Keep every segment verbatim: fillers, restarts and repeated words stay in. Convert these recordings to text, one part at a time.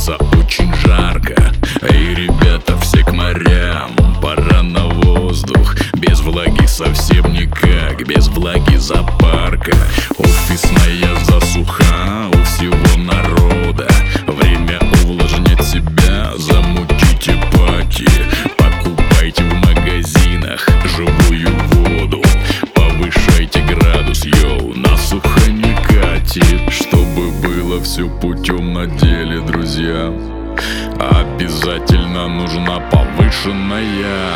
становится очень жарко. Эй, ребята, все к морям, пора на воздух. Без влаги совсем никак, без влаги запарка. Офисная засуха у всего народа. Время увлажнять себя, замутите пати. Покупайте в магазинах живую воду. Повышайте градус, йоу, насухо не катит. Чтобы было все путем на деле, друзья, обязательно нужна повышенная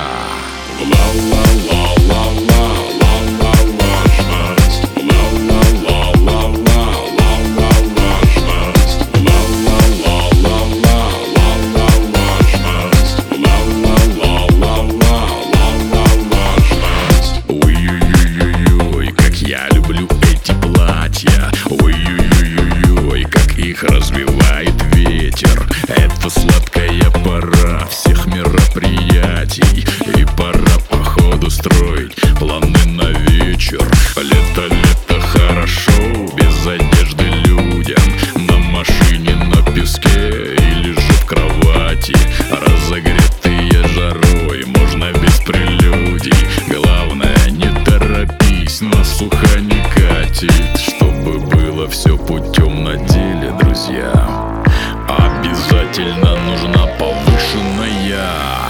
ой-ой-ой-ой, как я люблю эти платья. Ой-ой-ой-ой, как их развивает ветер. Это сладкая пора всех мероприятий. И пора походу строить планы на вечер. Лето, лето, хорошо, без одежды людям. На машине, на песке или же в кровати. Разогретые жарой, можно без прелюдий. Главное, не торопись, насухо не катит. Чтобы было все путем на деле, друзья, обязательно нужна повышенная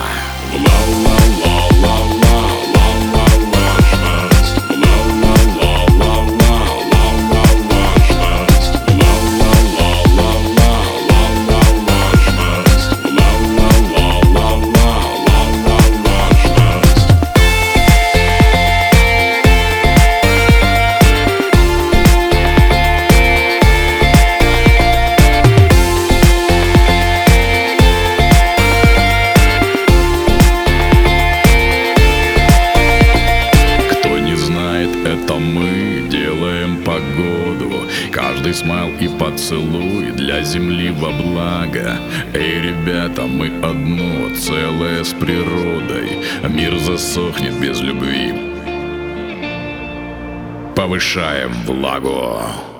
это мы делаем погоду. Каждый смайл и поцелуй для земли во благо. Эй, ребята, мы одно целое с природой. Мир засохнет без любви. Повышаем влагу.